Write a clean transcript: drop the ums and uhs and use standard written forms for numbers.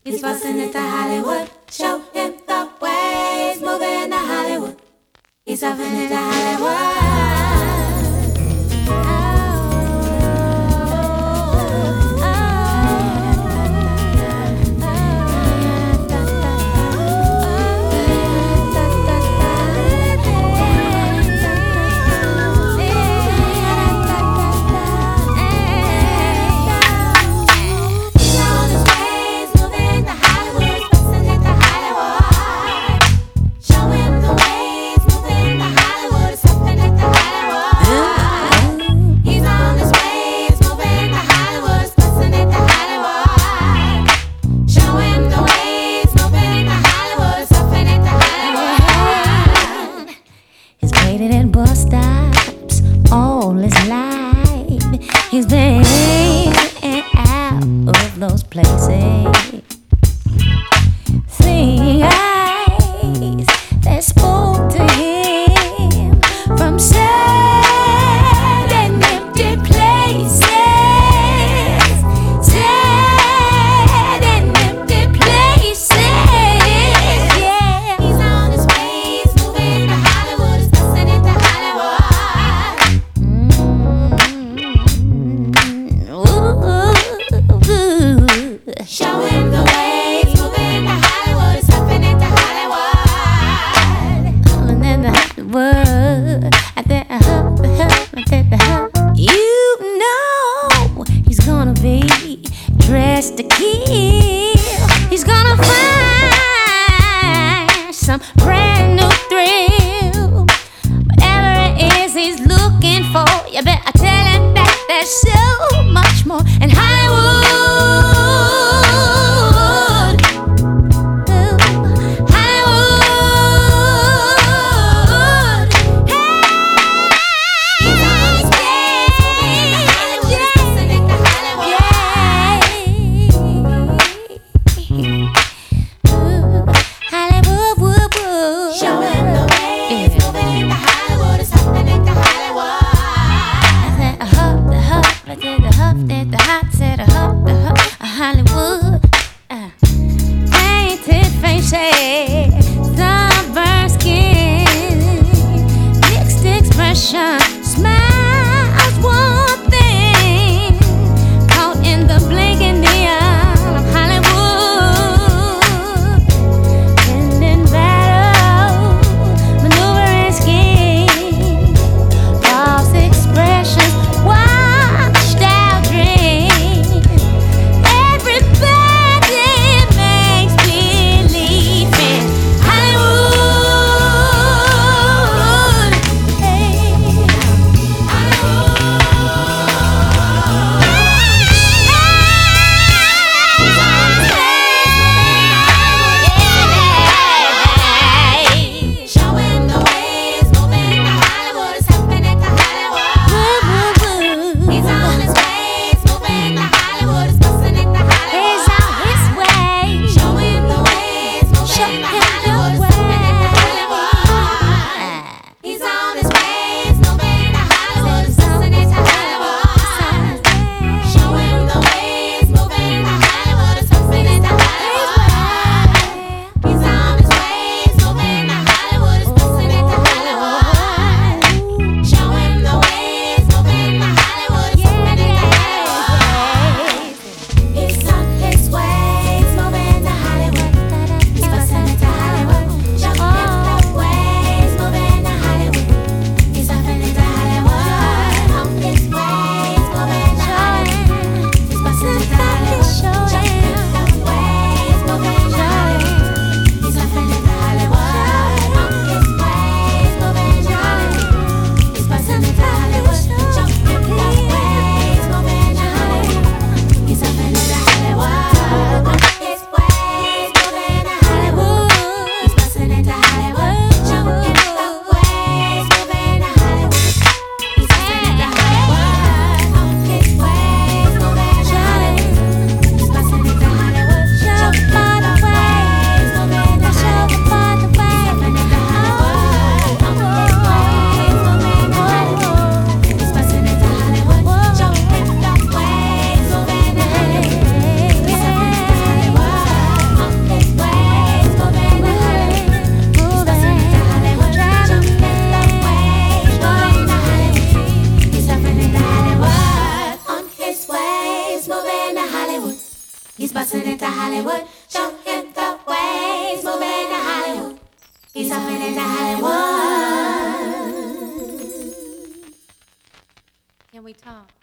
He's busting into Hollywood. Show him the way. He's moving to Hollywood. He's surfing into Hollywood. Bus stops all his life. He's been in and out of those places. Seeing eyes that spoke to him from sad and empty places. Sad and empty places. Yeah. He's on his way. He's moving to Hollywood. He's busting into show him the way. He's moving to Hollywood. He's stepping into Hollywood. Calling in the Hollywood. I did the hub, I did the hub. You know he's gonna be dressed to kill. He's gonna find some brand new thrill. Whatever it is he's looking for, you better tell him that there's so much more in Hollywood. Hollywood, painted faces, sunburned skin, mixed expression, smiles one thing, caught in the blinking neon of Hollywood, bending battle, maneuvering scheme, false expressions, washed out dreams. Hollywood. Show him the ways, moving into Hollywood. He's hopping into Hollywood. Can we talk?